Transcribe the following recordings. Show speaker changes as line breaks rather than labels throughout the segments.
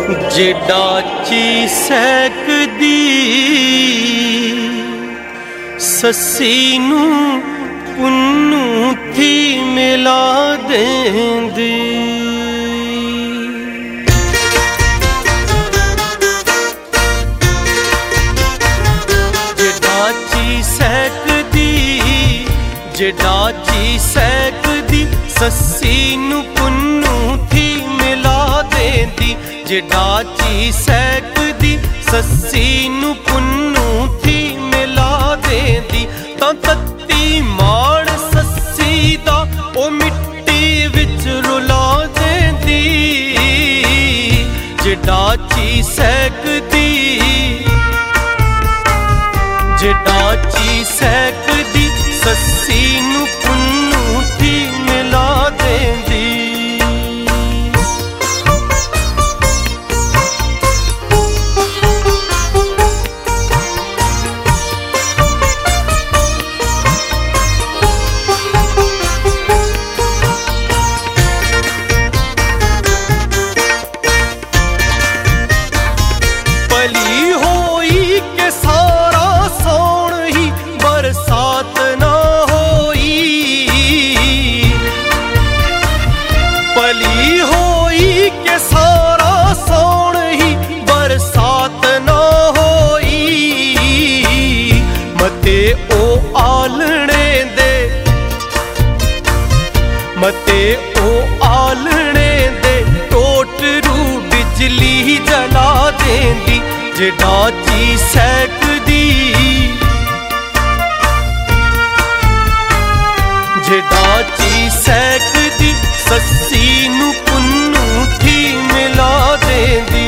जेडाची सैकदी सस्सी नू पुन्नू थी मिला देंदी। जेडाची सैकदी सस्सी नू पुन्नू थी मिला देंदी। जेडाची सैकदी सस्सी नू पुन्नू थी मिला देंदी। तां तत्ती माण सस्सी दा ओ मिट्टी विच रुला देंदी। जेडाची सैकदी जेडाची सैकदी सस्सी नू पुन्नू थी मिला देंदी। पली होई के सारा सौण ही बरसात ना पली होई के सारा सौण ही बरसात ना होई। मते ओ आलणे दे मते ओ आलणे दे टोटरू बिजली जला देंदी। जेडाची सैकदी जेडाची सैकदी सस्सी नू पुन्नू थी मिला देंदी।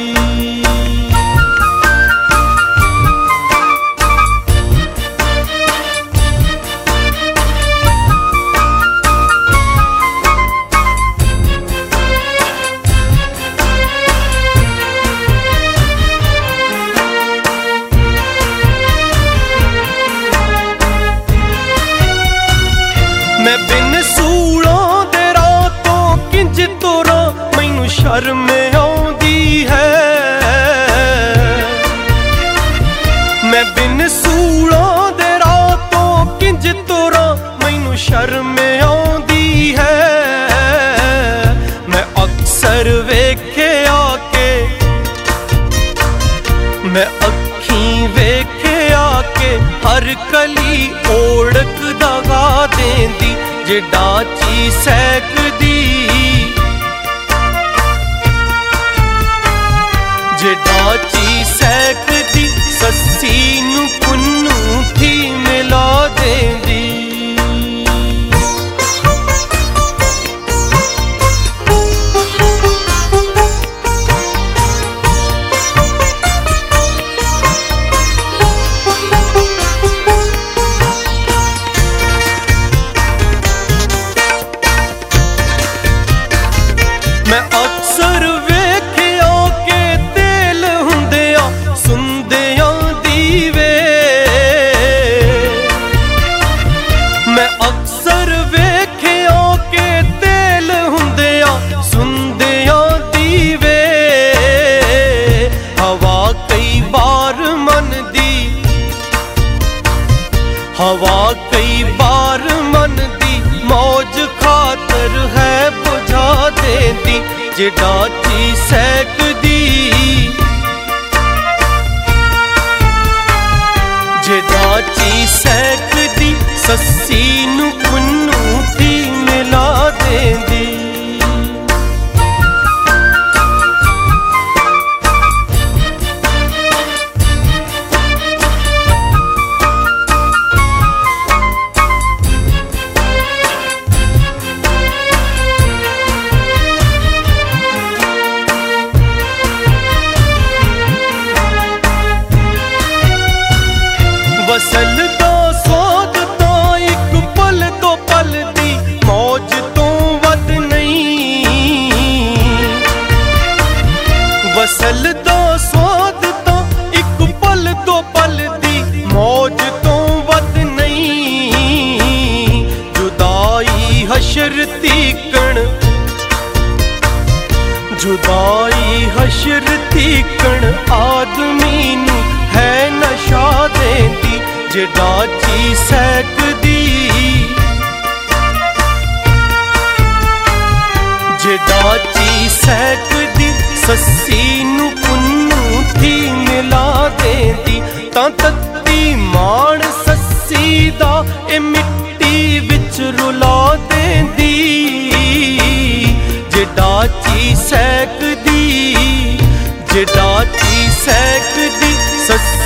मैं बिन सूलों दे रातों किंज तोरा मैनू शर्म आउंदी है। मैं बिन सूलों दे रातों किंज तोरा मैनू शर्म आउंदी है। मैं अक्सर वेख्या के मैं अखीं वेख्या के हर कली ओढ़क दगा देंदी। जेडाची सैकदी जेडाची सैकदी सस्सी नू पुन्नू थी मिला देंदी। मैं अक्सर वेख्या के तेल हुंदिया सुंदिया दीवे। मैं अक्सर वेख्या के तेल हुंदिया सुंदिया दीवे। हवा कई बार मन दी हवा कई बार मन दी मौज खातर है बुझा देंदी। जेडाची सैकदी जेडाची सैकदी सस्सी नू पुन्नू थी मिला देंदी। वसल दा स्वाद तां इक पल तो पल दी मौज तो वध नहीं। वसल दा स्वाद तां इक पल तो पल दी मौज तो वध नहीं। जुदाई हशर तीकण जुदाई हशर तीकण आदमी नू है नशा देंदी, जे डाची सैकदी, जे डाची सैकदी सस्सी नू पुन्नू थी मिला देंदी, तां तत्ती माण सस्सी दा ए मिट्टी विच रुला देंदी, जे डाची सैकदी, जे डाची सैकदी सस्सी